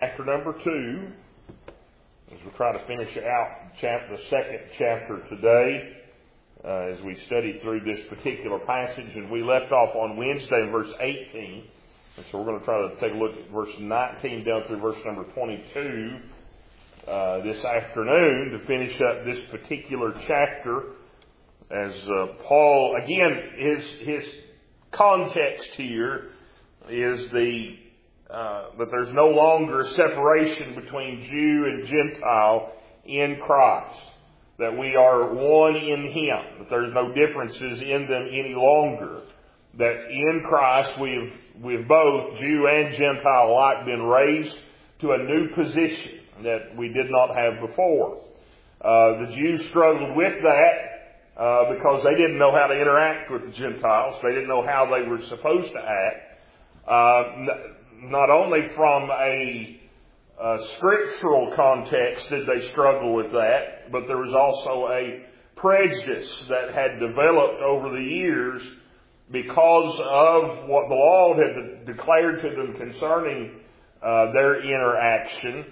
Chapter number 2, as we try to finish out the second chapter today, as we study through this particular passage. And we left off on Wednesday in verse 18. And so we're going to try to take a look at verse 19 down through verse number 22 this afternoon to finish up this particular chapter. As Paul, again, his context here is that there's no longer a separation between Jew and Gentile in Christ. That we are one in Him. That there's no differences in them any longer. That in Christ we've both, Jew and Gentile alike, been raised to a new position that we did not have before. The Jews struggled with that because they didn't know how to interact with the Gentiles. They didn't know how they were supposed to act. Not only from a scriptural context did they struggle with that, but there was also a prejudice that had developed over the years because of what the law had declared to them concerning their interaction.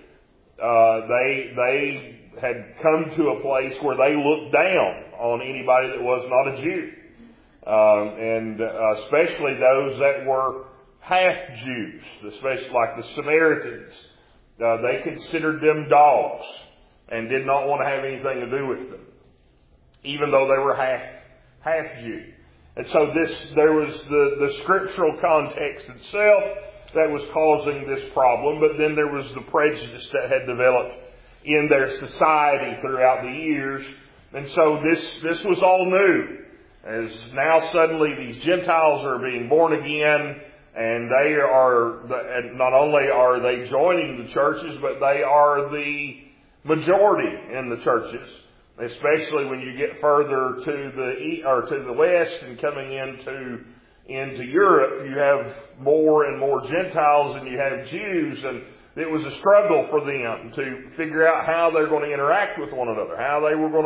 They had come to a place where they looked down on anybody that was not a Jew, and especially those that were half-Jews, especially like the Samaritans. They considered them dogs and did not want to have anything to do with them, even though they were half-Jew. And so there was the scriptural context itself that was causing this problem, but then there was the prejudice that had developed in their society throughout the years. And so this was all new, as now suddenly these Gentiles are being born again. And they are, not only are they joining the churches, but they are the majority in the churches. Especially when you get further to the west and coming into Europe, you have more and more Gentiles than you have Jews. And it was a struggle for them to figure out how they're going to interact with one another, how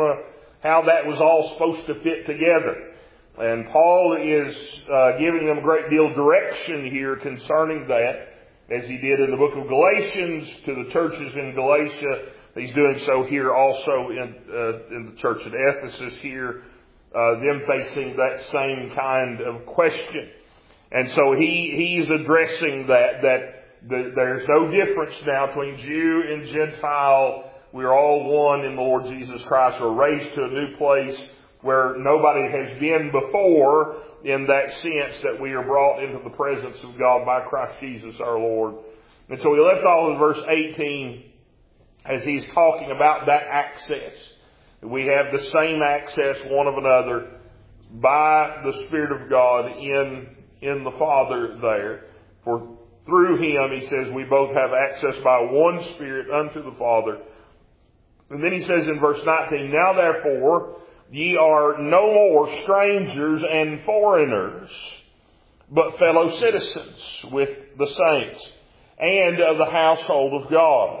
that was all supposed to fit together. And Paul is giving them a great deal of direction here concerning that, as he did in the book of Galatians to the churches in Galatia. He's doing so here also in the church at Ephesus here, them facing that same kind of question. And so he's addressing that there's no difference now between Jew and Gentile. We're all one in the Lord Jesus Christ. We're raised to a new place where nobody has been before, in that sense that we are brought into the presence of God by Christ Jesus our Lord. And so we left off in verse 18 as he's talking about that access. We have the same access one of another by the Spirit of God in the Father there. For through Him, he says, we both have access by one Spirit unto the Father. And then he says in verse 19, now therefore, ye are no more strangers and foreigners, but fellow citizens with the saints and of the household of God,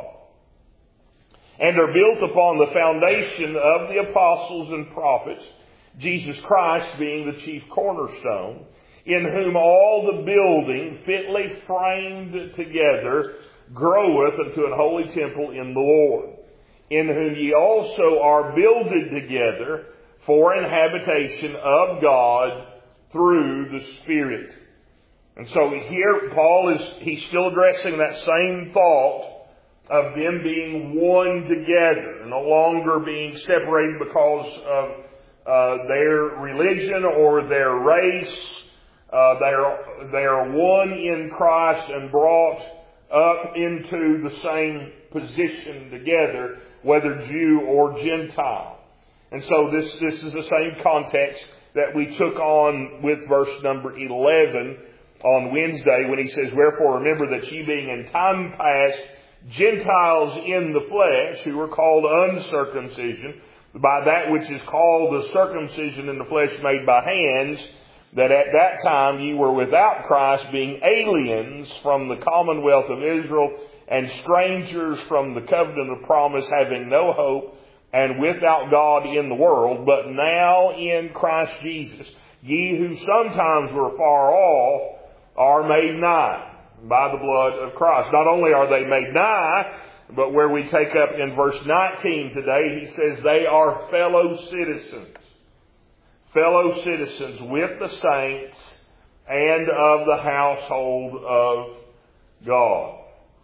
and are built upon the foundation of the apostles and prophets, Jesus Christ being the chief cornerstone, in whom all the building fitly framed together groweth unto an holy temple in the Lord, in whom ye also are builded together for an habitation of God through the Spirit. And so here Paul he's still addressing that same thought of them being one together, no longer being separated because of their religion or their race. They are one in Christ and brought up into the same position together, whether Jew or Gentile. And so this is the same context that we took on with verse number 11 on Wednesday, when he says, wherefore remember that ye being in time past Gentiles in the flesh, who were called uncircumcision, by that which is called the circumcision in the flesh made by hands, that at that time ye were without Christ, being aliens from the commonwealth of Israel, and strangers from the covenant of promise, having no hope, and without God in the world. But now in Christ Jesus, ye who sometimes were far off are made nigh, by the blood of Christ. Not only are they made nigh, but where we take up in verse 19 today, he says they are fellow citizens. Fellow citizens with the saints and of the household of God.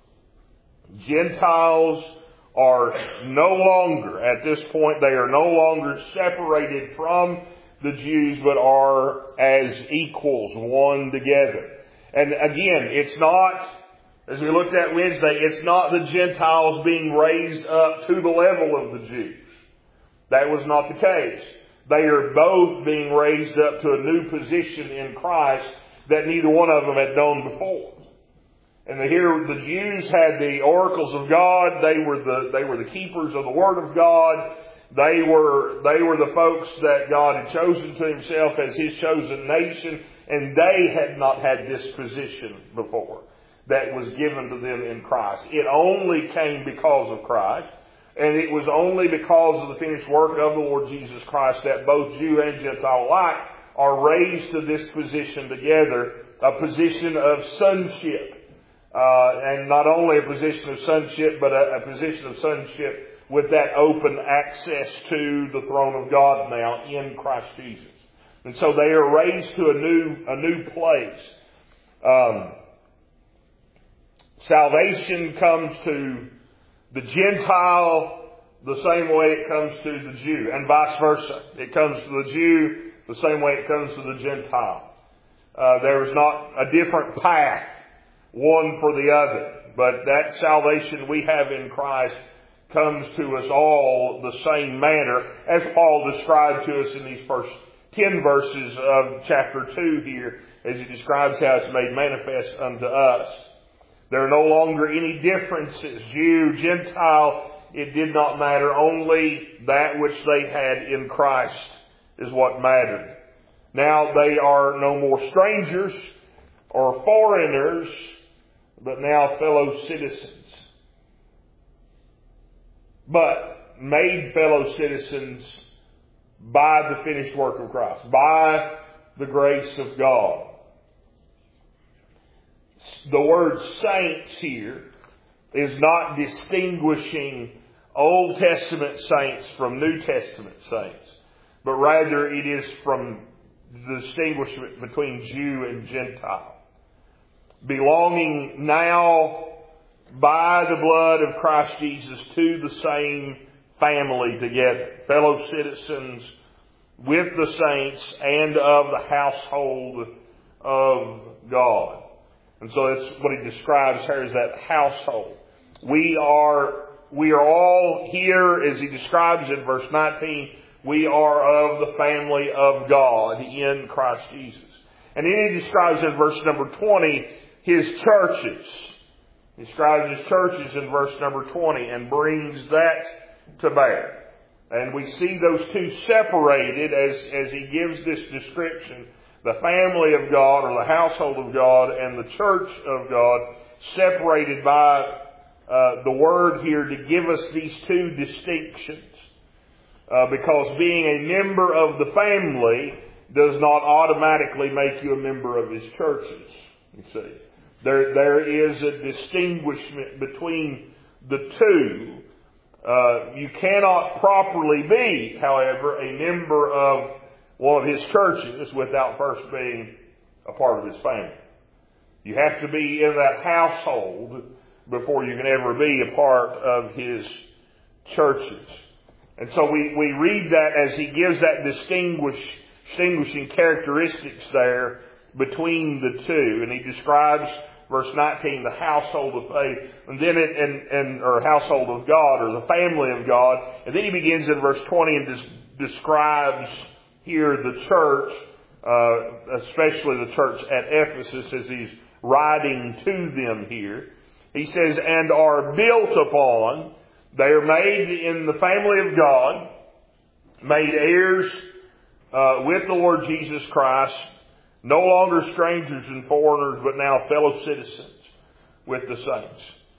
Gentiles are no longer, at this point, they are no longer separated from the Jews, but are as equals, one together. And again, it's not, as we looked at Wednesday, it's not the Gentiles being raised up to the level of the Jews. That was not the case. They are both being raised up to a new position in Christ that neither one of them had known before. And here the Jews had the oracles of God. They were the keepers of the Word of God. They were the folks that God had chosen to Himself as His chosen nation, and they had not had this position before that was given to them in Christ. It only came because of Christ, and it was only because of the finished work of the Lord Jesus Christ that both Jew and Gentile alike are raised to this position together, a position of sonship. And not only a position of sonship, but a position of sonship with that open access to the throne of God now in Christ Jesus. And so they are raised to a new place. Salvation comes to the Gentile the same way it comes to the Jew, and vice versa. It comes to the Jew the same way it comes to the Gentile. There is not a different path, one for the other. But that salvation we have in Christ comes to us all the same manner as Paul described to us in these first 10 verses of chapter 2 here, as he describes how it's made manifest unto us. There are no longer any differences. Jew, Gentile, it did not matter. Only that which they had in Christ is what mattered. Now they are no more strangers or foreigners, but now fellow citizens. But made fellow citizens by the finished work of Christ, by the grace of God. The word saints here is not distinguishing Old Testament saints from New Testament saints, but rather it is from the distinguishment between Jew and Gentile. Belonging now by the blood of Christ Jesus to the same family together. Fellow citizens with the saints and of the household of God. And so that's what he describes here as that household. We are all here, as he describes in verse 19, we are of the family of God in Christ Jesus. And then he describes in verse number 20 his churches. He describes his churches in verse number 20 and brings that to bear. And we see those two separated as he gives this description. The family of God, or the household of God, and the church of God, separated by the word here to give us these two distinctions. Because being a member of the family does not automatically make you a member of his churches. You see, there is a distinguishment between the two. You cannot properly be, however, a member of one of his churches without first being a part of his family. You have to be in that household before you can ever be a part of his churches. And so we read that as he gives that distinguishing characteristics there between the two. And he describes, verse 19, the household of faith, and then or household of God, or the family of God. And then he begins in verse 20 and describes here the church, especially the church at Ephesus, as he's writing to them here. He says, and are built upon, they are made in the family of God, made heirs with the Lord Jesus Christ, no longer strangers and foreigners, but now fellow citizens with the saints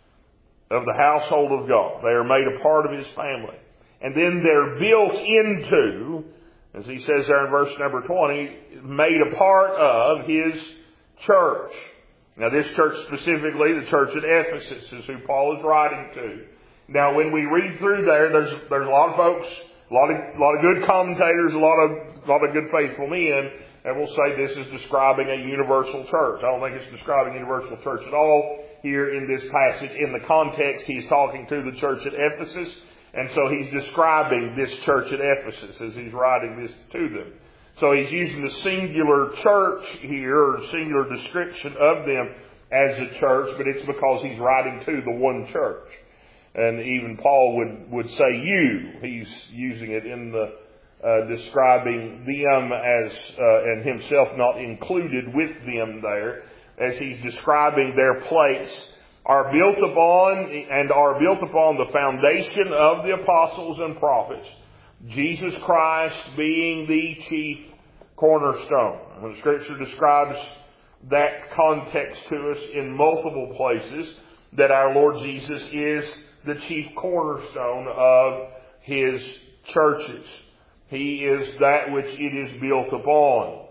of the household of God. They are made a part of his family. And then they're built into, as he says there in verse number 20, made a part of his church. Now this church specifically, the church at Ephesus, is who Paul is writing to. Now when we read through there's a lot of folks, a lot of good commentators, a lot of good faithful men, and will say this is describing a universal church. I don't think it's describing a universal church at all here in this passage. In the context, he's talking to the church at Ephesus, and so he's describing this church at Ephesus as he's writing this to them. So he's using the singular church here, or singular description of them as a church, but it's because he's writing to the one church. And even Paul would say you. He's using it in the describing them as, and himself not included with them there, as he's describing their place, are built upon the foundation of the apostles and prophets, Jesus Christ being the chief cornerstone. When the Scripture describes that context to us in multiple places, that our Lord Jesus is the chief cornerstone of His churches. He is that which it is built upon.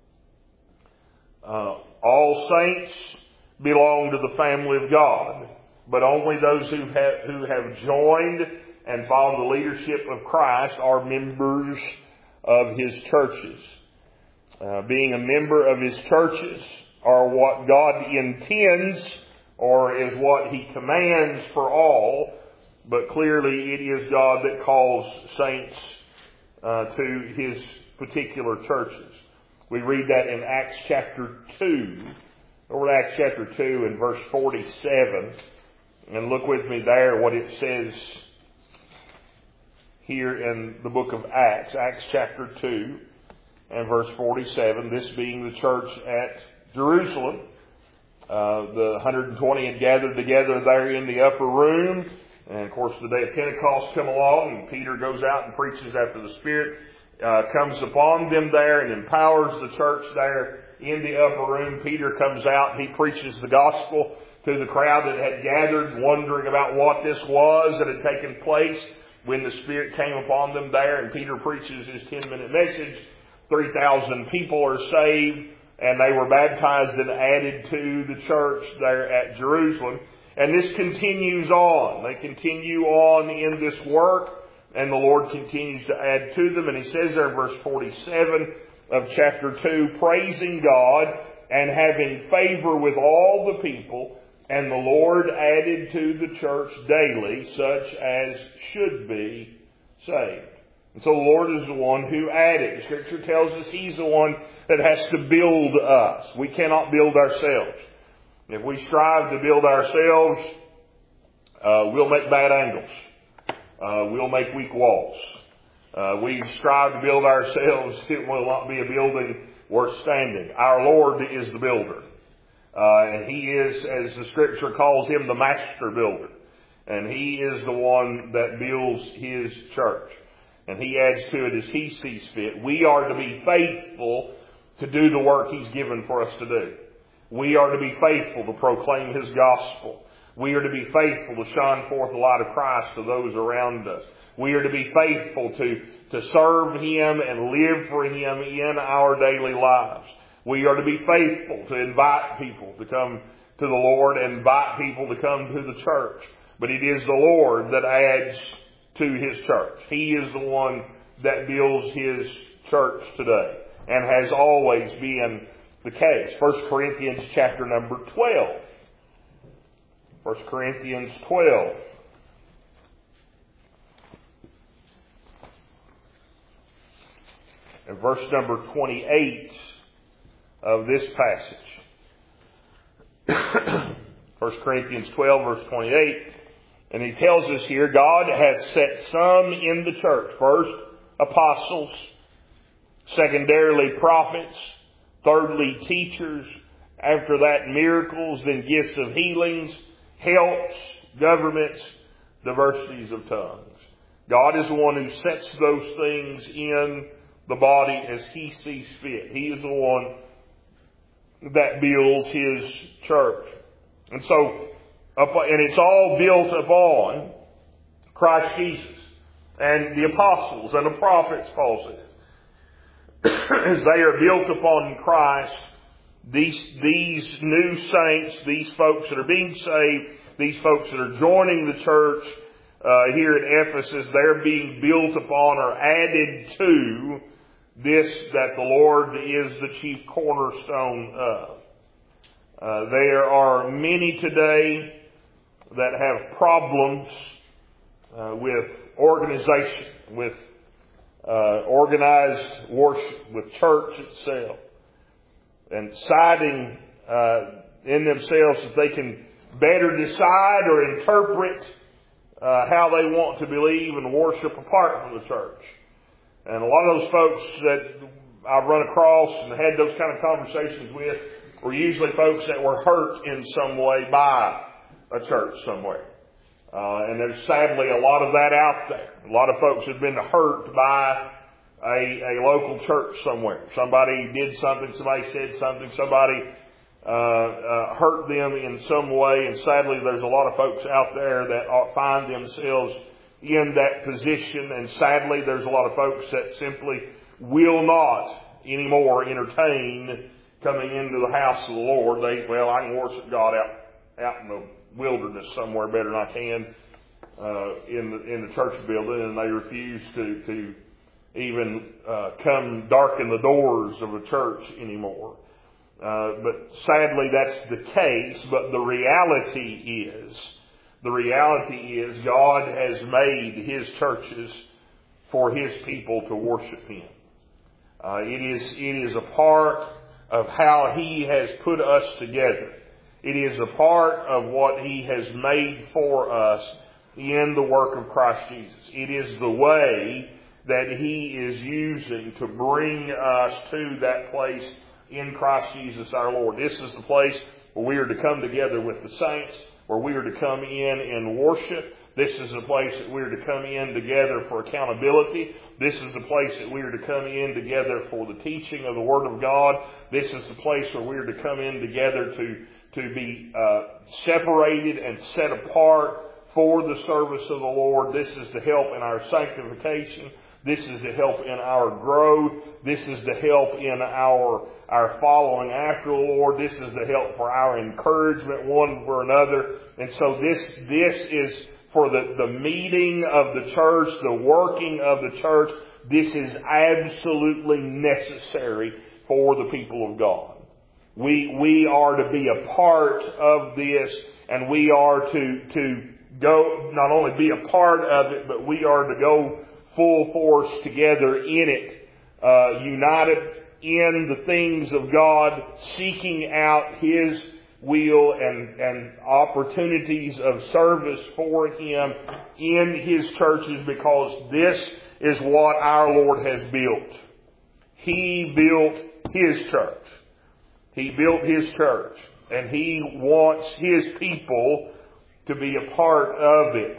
All saints belong to the family of God, but only those who have joined and followed the leadership of Christ are members of His churches. Being a member of His churches are what God intends, or is what He commands for all, but clearly it is God that calls saints to His particular churches. We read that in Acts chapter 2. Over to Acts chapter 2 and verse 47. And look with me there what it says here in the book of Acts. Acts chapter 2 and verse 47. This being the church at Jerusalem. The 120 had gathered together there in the upper room. And of course the day of Pentecost come along, and Peter goes out and preaches after the Spirit comes upon them there and empowers the church there in the upper room. Peter comes out and he preaches the gospel to the crowd that had gathered, wondering about what this was that had taken place when the Spirit came upon them there. And Peter preaches his 10-minute message. 3,000 people are saved, and they were baptized and added to the church there at Jerusalem. And this continues on. They continue on in this work, and the Lord continues to add to them. And He says there in verse 47 of chapter 2, praising God and having favor with all the people, and the Lord added to the church daily such as should be saved. And so the Lord is the one who added. Scripture tells us He's the one that has to build us. We cannot build ourselves. If we strive to build ourselves, we'll make bad angles. We'll make weak walls. We strive to build ourselves, it will not be a building worth standing. Our Lord is the builder. And He is, as the Scripture calls Him, the master builder. And He is the one that builds His church. And He adds to it as He sees fit. We are to be faithful to do the work He's given for us to do. We are to be faithful to proclaim His gospel. We are to be faithful to shine forth the light of Christ to those around us. We are to be faithful to serve Him and live for Him in our daily lives. We are to be faithful to invite people to come to the Lord and invite people to come to the church. But it is the Lord that adds to His church. He is the one that builds His church today and has always been the case. 1 Corinthians chapter number 12. 1 Corinthians 12. And verse number 28 of this passage. 1 Corinthians 12 verse 28. And he tells us here, God hath set some in the church. First, apostles. Secondarily, prophets. Thirdly, teachers. After that, miracles. Then gifts of healings, helps, governments, diversities of tongues. God is the one who sets those things in the body as He sees fit. He is the one that builds His church. And so, and it's all built upon Christ Jesus and the apostles and the prophets, Paul says. As they are built upon Christ, these new saints, these folks that are being saved, these folks that are joining the church here at Ephesus, they're being built upon or added to this that the Lord is the chief cornerstone of. There are many today that have problems with organization, with organized worship, with church itself, and deciding in themselves that they can better decide or interpret how they want to believe and worship apart from the church. And a lot of those folks that I've run across and had those kind of conversations with were usually folks that were hurt in some way by a church somewhere. And there's sadly a lot of that out there. A lot of folks have been hurt by a local church somewhere. Somebody did something, somebody said something, somebody hurt them in some way. And sadly, there's a lot of folks out there that find themselves in that position. And sadly, there's a lot of folks that simply will not anymore entertain coming into the house of the Lord. I can worship God out in the wilderness somewhere better than I can in the church building, and they refuse to even come darken the doors of a church anymore. But sadly, that's the case. But the reality is God has made His churches for His people to worship Him. It is a part of how He has put us together. It is a part of what He has made for us in the work of Christ Jesus. It is the way that He is using to bring us to that place in Christ Jesus our Lord. This is the place where we are to come together with the saints, where we are to come in and worship. This is the place that we are to come in together for accountability. This is the place that we are to come in together for the teaching of the Word of God. This is the place where we are to come in together to be separated and set apart for the service of the Lord. This is to help in our sanctification. This is to help in our growth. This is to help in our following after the Lord. This is to help for our encouragement one for another. And so this is for the meeting of the church, the working of the church. This is absolutely necessary for the people of God. We are to be a part of this, and we are to go, not only be a part of it, but we are to go full force together in it, united in the things of God, seeking out His will and opportunities of service for Him in His churches, because this is what our Lord has built. He built His church. He built His church, and He wants His people to be a part of it.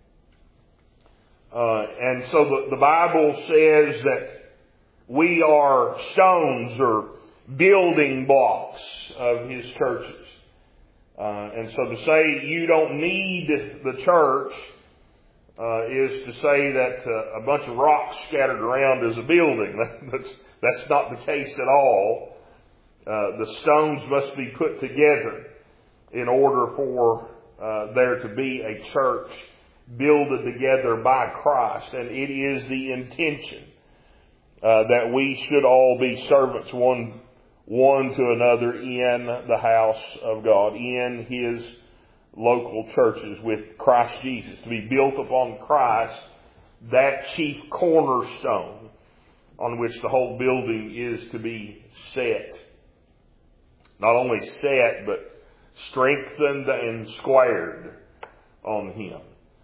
And so the Bible says that we are stones or building blocks of His churches. And so to say you don't need the church is to say that a bunch of rocks scattered around is a building. That's not the case at all. The stones must be put together in order for there to be a church builded together by Christ. And it is the intention that we should all be servants one to another in the house of God, in His local churches with Christ Jesus, to be built upon Christ, that chief cornerstone on which the whole building is to be set. Not only set, but strengthened and squared on Him.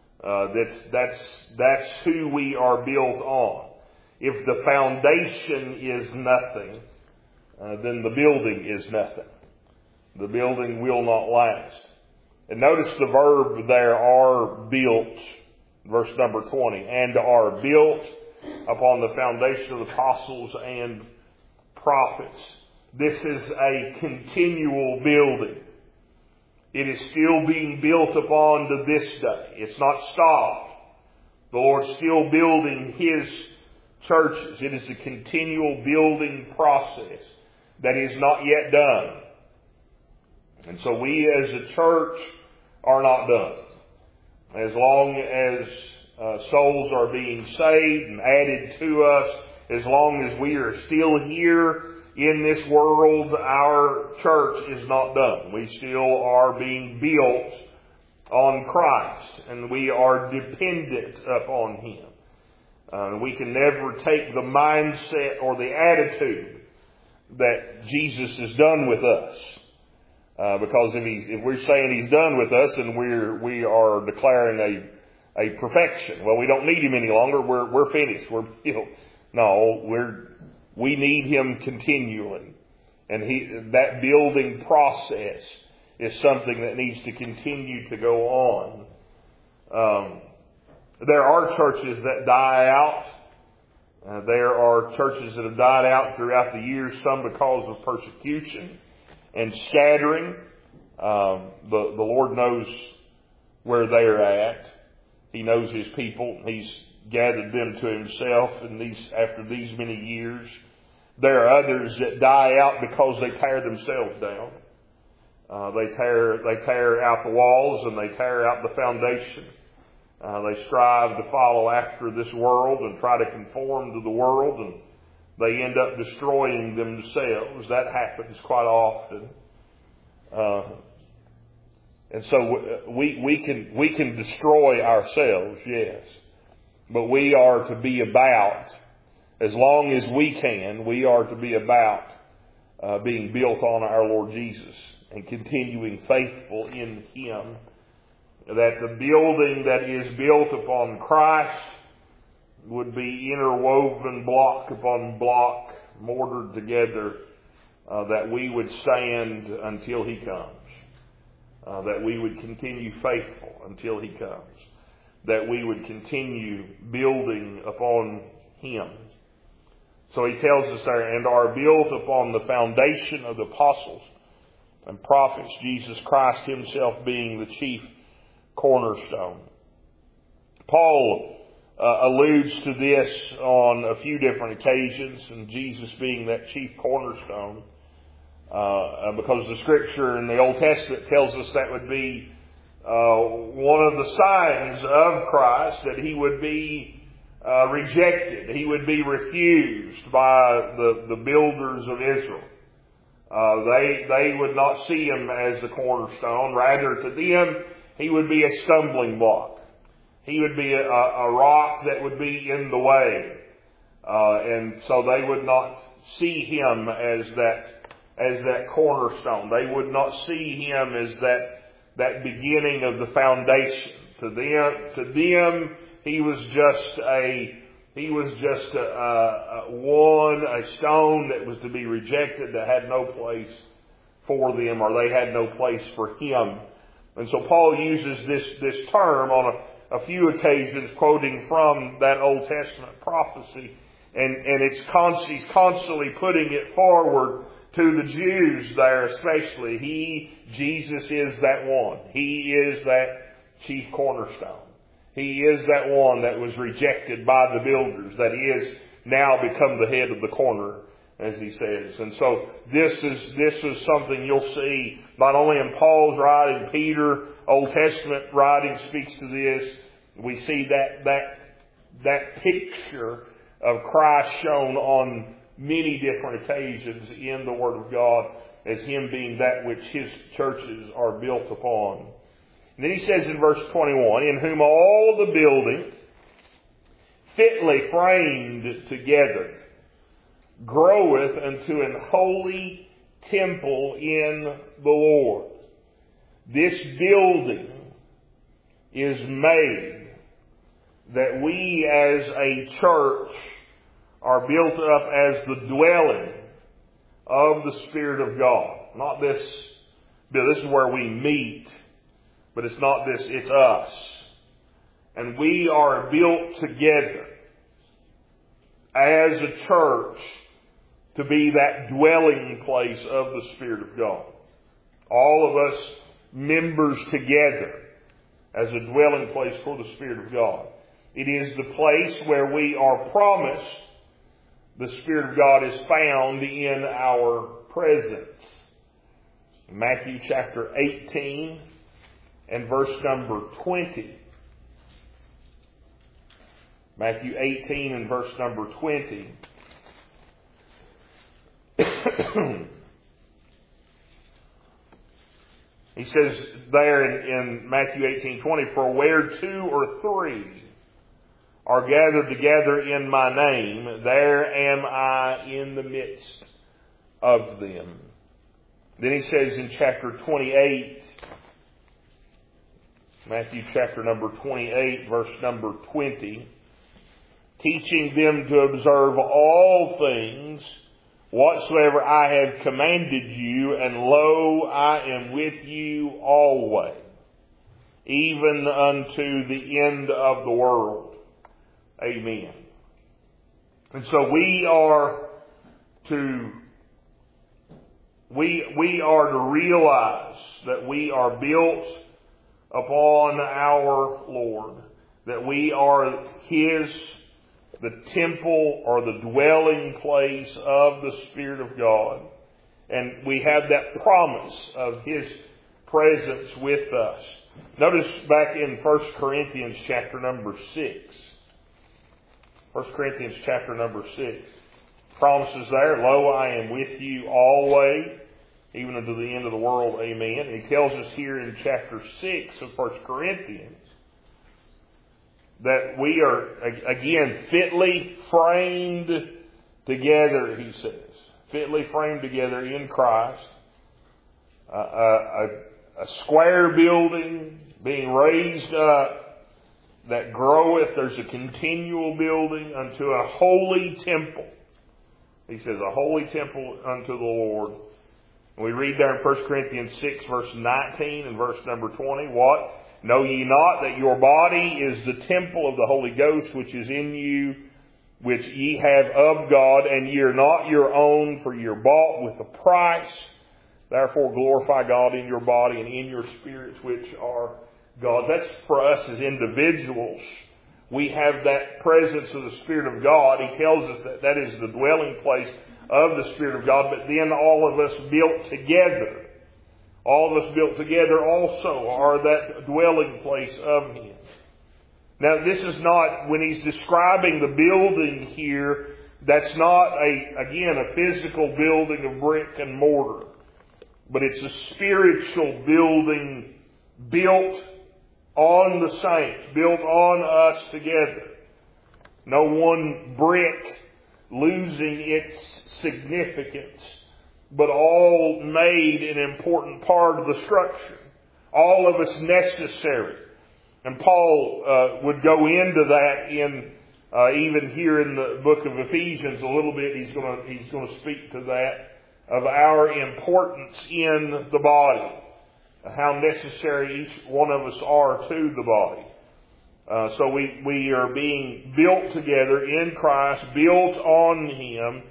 That's who we are built on. If the foundation is nothing, then the building is nothing. The building will not last. And notice the verb there, are built, verse number 20, and are built upon the foundation of the apostles and prophets. This is a continual building. It is still being built upon to this day. It's not stopped. The Lord's still building His churches. It is a continual building process. that is not yet done. And so we as a church are not done. As long as souls are being saved and added to us, as long as we are still here in this world, our church is not done. We still are being built on Christ, and we are dependent upon Him. We can never take the mindset or the attitude that Jesus is done with us. Because if we're saying He's done with us, then we are declaring a perfection. Well, we don't need Him any longer. We're finished. We're built. No, we need Him continually, and that building process is something that needs to continue to go on. There are churches that die out. There are churches that have died out throughout the years, some because of persecution and scattering. The Lord knows where they're at. He knows His people. He's gathered them to Himself after these many years. There are others that die out because they tear themselves down. They tear out the walls and they tear out the foundation. They strive to follow after this world and try to conform to the world, and they end up destroying themselves. That happens quite often. And so we can destroy ourselves, yes. But we are to be about, as long as we can, we are to be about being built on our Lord Jesus and continuing faithful in Him. That the building that is built upon Christ would be interwoven block upon block, mortared together, that we would stand until He comes. That we would continue faithful until He comes. That we would continue building upon Him. So He tells us there, and are built upon the foundation of the apostles and prophets, Jesus Christ Himself being the chief cornerstone. Paul alludes to this on a few different occasions, and Jesus being that chief cornerstone, because the Scripture in the Old Testament tells us that would be one of the signs of Christ, that He would be rejected. He would be refused by the builders of Israel. They would not see Him as the cornerstone. Rather, to them, He would be a stumbling block. He would be a rock that would be in the way. And so they would not see Him as that cornerstone. They would not see Him as that beginning of the foundation. To them, He was just a stone that was to be rejected, that had no place for them, or they had no place for Him. And so Paul uses this term on a few occasions, quoting from that Old Testament prophecy, and he's constantly putting it forward to the Jews there especially. Jesus is that one. He is that chief cornerstone. He is that one that was rejected by the builders, that is now become the head of the corner, as he says. And so this is something you'll see not only in Paul's writing, Peter, Old Testament writing speaks to this. We see that picture of Christ shown on many different occasions in the Word of God as Him being that which His churches are built upon. And then he says in verse 21, in whom all the building, fitly framed together, groweth unto an holy temple in the Lord. This building is made that we as a church are built up as the dwelling of the Spirit of God. Not this is where we meet, but it's not this, it's us. And we are built together as a church to be that dwelling place of the Spirit of God. All of us members together as a dwelling place for the Spirit of God. It is the place where we are promised the Spirit of God is found in our presence. Matthew chapter 18 and verse number 20. Matthew 18 and verse number 20. He says there in Matthew 18:20, "For where 2 or 3 are gathered together in my name, there am I in the midst of them." Then he says in chapter 28, Matthew chapter number 28, verse number 20, "Teaching them to observe all things whatsoever I have commanded you, and lo, I am with you always, even unto the end of the world." Amen. And so we are to realize that we are built upon our Lord, that we are the temple or the dwelling place of the Spirit of God. And we have that promise of His presence with us. Notice back in 1 Corinthians chapter number 6. 1 Corinthians chapter number 6. Promises there, "Lo, I am with you always, even unto the end of the world." Amen. And he tells us here in chapter 6 of 1 Corinthians that we are, again, fitly framed together, he says. Fitly framed together in Christ. A square building being raised up that groweth. There's a continual building unto a holy temple. He says, a holy temple unto the Lord. And we read there in 1 Corinthians 6, verse 19 and verse number 20, "What? Know ye not that your body is the temple of the Holy Ghost, which is in you, which ye have of God, and ye are not your own, for ye are bought with a price. Therefore glorify God in your body and in your spirits, which are God's." That's for us as individuals. We have that presence of the Spirit of God. He tells us that that is the dwelling place of the Spirit of God, but then all of us built together. All of us built together also are that dwelling place of Him. Now this is not, when he's describing the building here, that's not a physical building of brick and mortar. But it's a spiritual building built on the saints, built on us together. No one brick losing its significance, but all made an important part of the structure. All of us necessary. And Paul would go into that in even here in the book of Ephesians a little bit. He's going to speak to that, of our importance in the body, how necessary each one of us are to the body. So we are being built together in Christ, built on Him,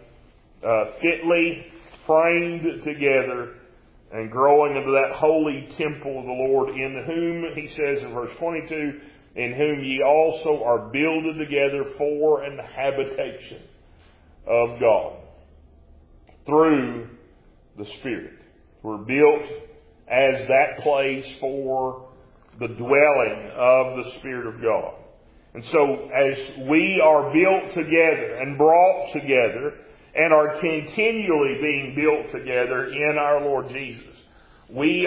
fitly framed together, and growing into that holy temple of the Lord, in whom, he says in verse 22, "in whom ye also are builded together for an habitation of God," through the Spirit. We're built as that place for the dwelling of the Spirit of God. And so as we are built together and brought together and are continually being built together in our Lord Jesus, we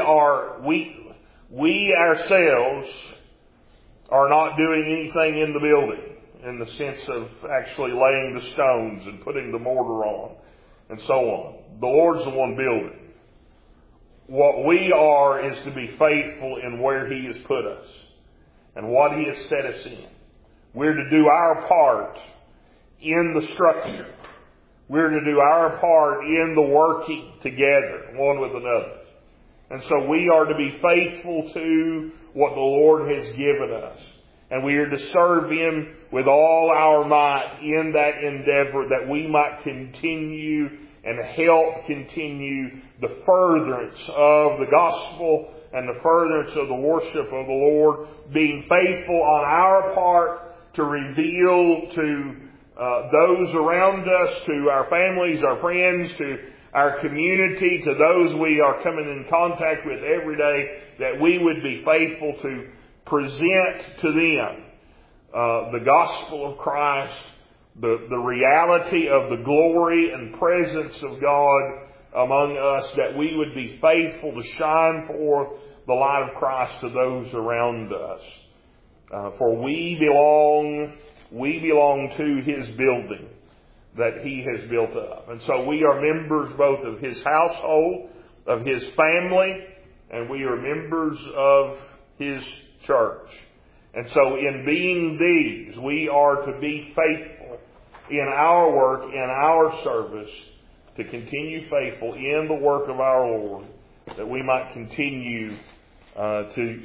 ourselves are not doing anything in the building in the sense of actually laying the stones and putting the mortar on and so on. The Lord's the one building. What we are is to be faithful in where He has put us and what He has set us in. We're to do our part in the structure. We're to do our part in the working together, one with another. And so we are to be faithful to what the Lord has given us. And we are to serve Him with all our might in that endeavor, that we might continue and help continue the furtherance of the gospel and the furtherance of the worship of the Lord, being faithful on our part to reveal to those around us, to our families, our friends, to our community, to those we are coming in contact with every day, that we would be faithful to present to them the gospel of Christ, the reality of the glory and presence of God among us, that we would be faithful to shine forth the light of Christ to those around us. For we belong to His building that He has built up. And so we are members both of His household, of His family, and we are members of His church. And so in being these, we are to be faithful in our work, in our service, to continue faithful in the work of our Lord, that we might continue to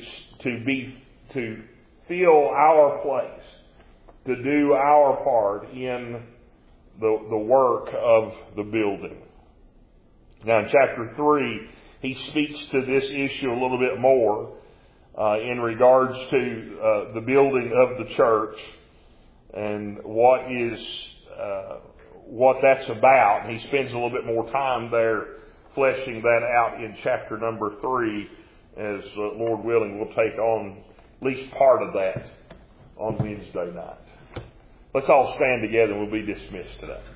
fill our place, to do our part in the work of the building. Now in chapter 3, he speaks to this issue a little bit more in regards to the building of the church and what that's about. And he spends a little bit more time there fleshing that out in chapter number 3, as Lord willing, we'll take on at least part of that on Wednesday night. Let's all stand together and we'll be dismissed today.